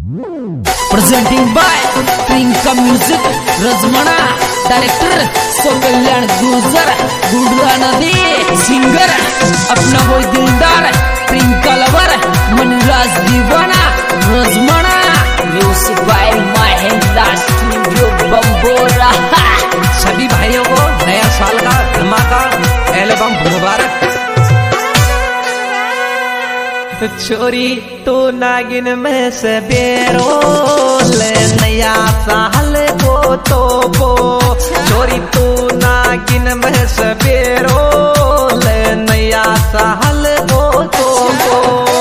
Presenting by Trinka Music, Razmana, Director, Sokalyan Gujar, Gudra Nadi, Singer, अपना वो दिलदार, Trinka Lover, Maniraj Divana, Razmana, Music by Mahendra Studio Bambora। सभी भाइयों को नया साल का धमाका एल्बम मुबारक। छोरी तो नागिन में से बेरो ले नया साल को तो वो छोरी तो नागिन में से बेरो ले नया साल को तो वो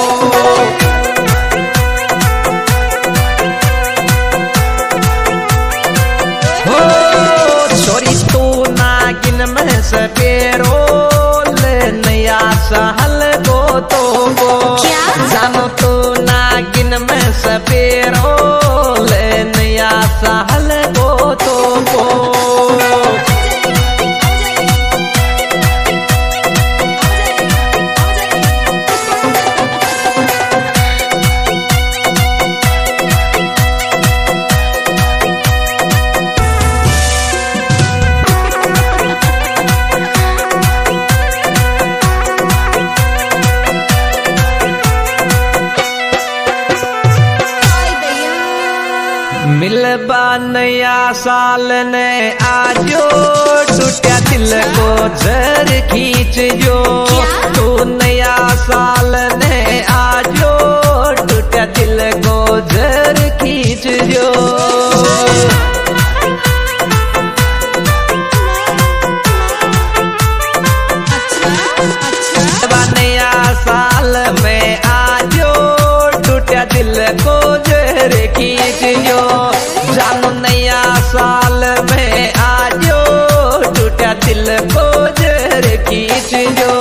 हो छोरी तो नागिन में से बेरो ले नया साल को तो वो जानो तो नागिन में सपेरो ले नया साल को तो वो मिलबा नया साल ने आजो टूटा दिल को झर खींच जो तू नया साल ने आजो टूटा दिल को झर खींच जो नया साल में आजो टूटा दिल को झर खींच जो जानो नया साल में आजो टूटा दिल को झर खींच जो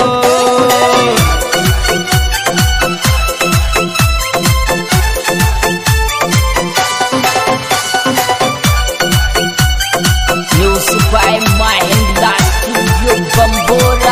Music by Mahendra Studio Bambora।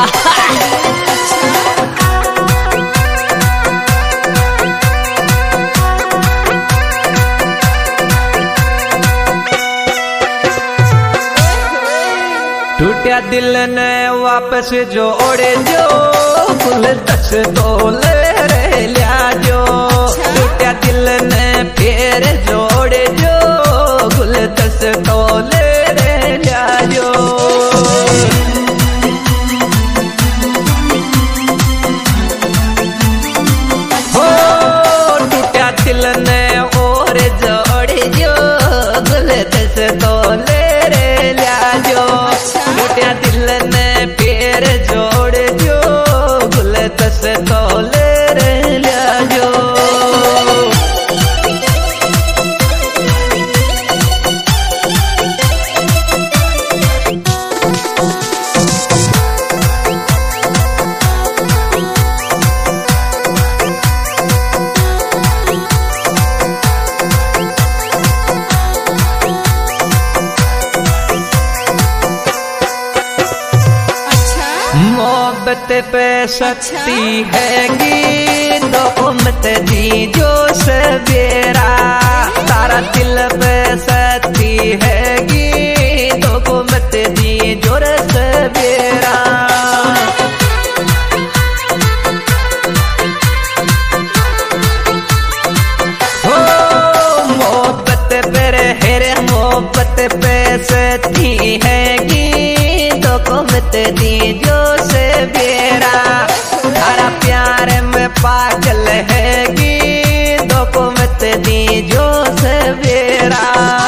टूटा दिल ने वापस जोड़े जो गुल 10 तोले रे लिया जो टूटा दिल ने फिर जोड़े जो गुल 10 तोले रे लिया जो हो टूटा दिल ने और जोड़े जो गुल 10 तोले रे लिया जो टूटा दिल ने फिर जोड़ जो गुल 10 तोले रे लिया जो मोहब्बत पे शक्ति हैगी तो मत दी जो सवेरा तारा दिल पे शक्ति हैगी तो मत दी जो सवेरा हो मोहब्बत पे हेरे मोहब्बत पे शक्ति हैगी तो मत दी जो बेरा तारा प्यार में पागल हैगी दो मत दी जो सवेरा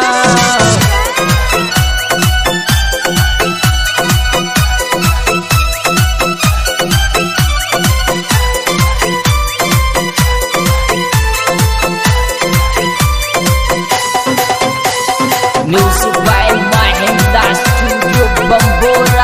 Music by Mahendra Studio Bambora।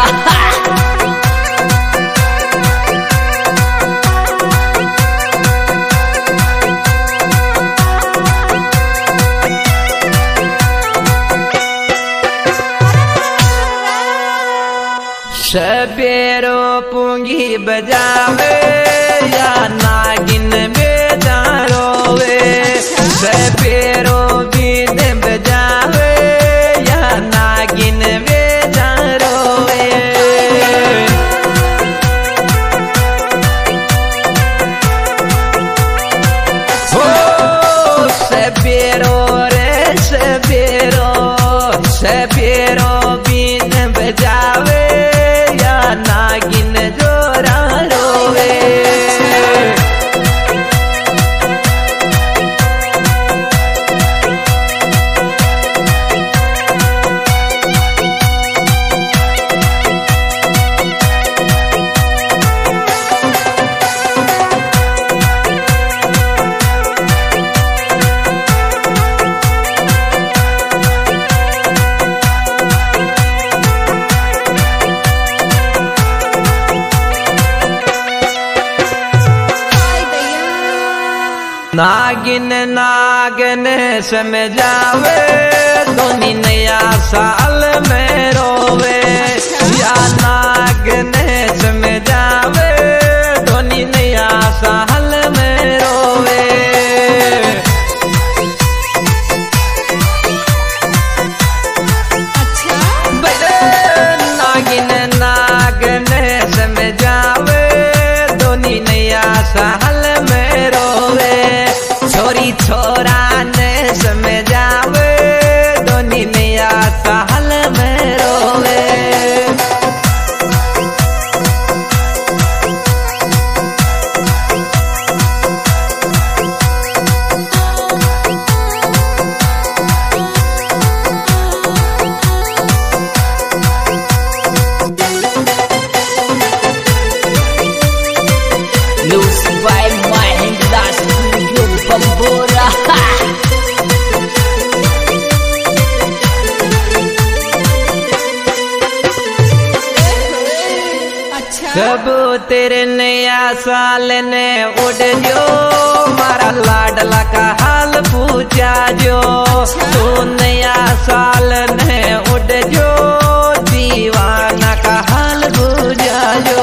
सबेरो पूंगी बजावे या नागिन बेदारोवे सब बेरो बीन बजावे या नागिन बेजा रोवे। हो सबेरो रे सबेरो सबेरो बीन बजावे या नागिन जोरा रोवे। नागिन नागन समझावे दोनी नया साल में रोवे या नागन समझावे दोनी नया साल में रोवे। नागिन नागन समझावे दोनी नया साल में रोवे। छोरी छोरा ने समझावे दोनी नया साल में रोवे। Music by Mahendra Studio Bambora. कब तेरे नया साल ने उड़ जो मारा लाडला का हाल पूछा जो। तू नया साल ने उड़ जो दीवाना का हाल पूछा जो।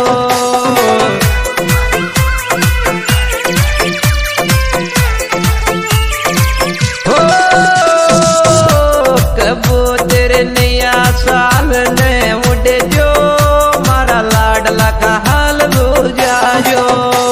हो कबूतर नया साल ने उड़ जो मारा लाडला का हाल बुझा जो।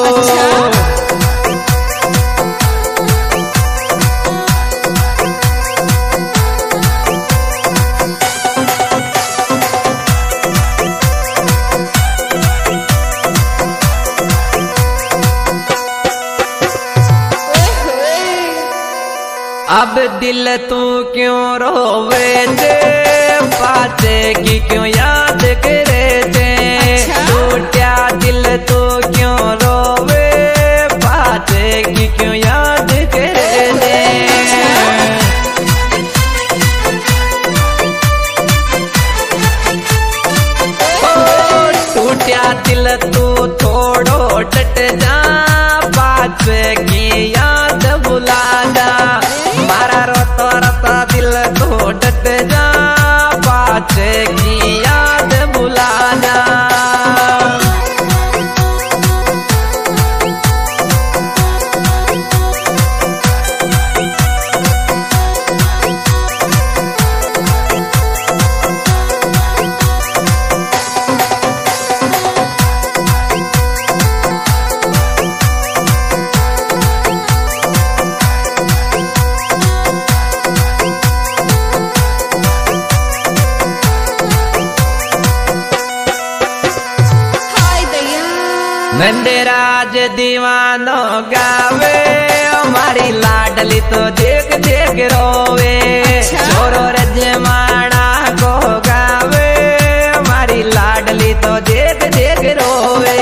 अब दिल तू क्यों रोवे थे पाचे की क्यों याद करे थे। टूटा दिल तू क्यों रोवे पाचे की क्यों याद करे थे। टूटा दिल तू थोड़ो डट जा पाचे की याद भुला जा। मारा रोता रोता दिल तो डट जा पाचे की याद भुला जा। नंदराज दीवानो गावे हमारी लाडली तो देख देख रोवे। छोरो रजमाना को गावे हमारी लाडली तो देख देख रोवे।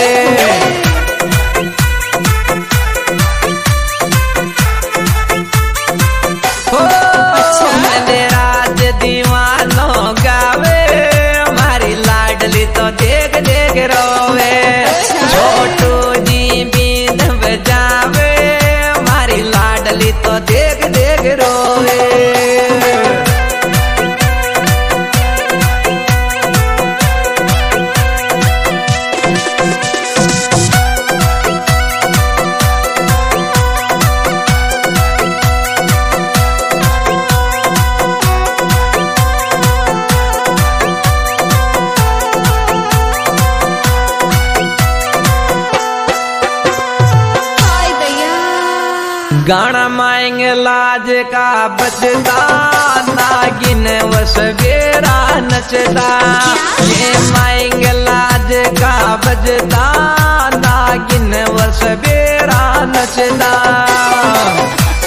हो नंदराज दीवानो गावे हमारी लाडली तो देख देख रोवे। छोटू जी बीन बजावे हमारी लाडली तो देख देख रोवे। गाना माएंगे लाज का बजदा नागिन व सवेरा नचदा ये माएंगे लाज का बजदा नागिन व सवेरा नचदा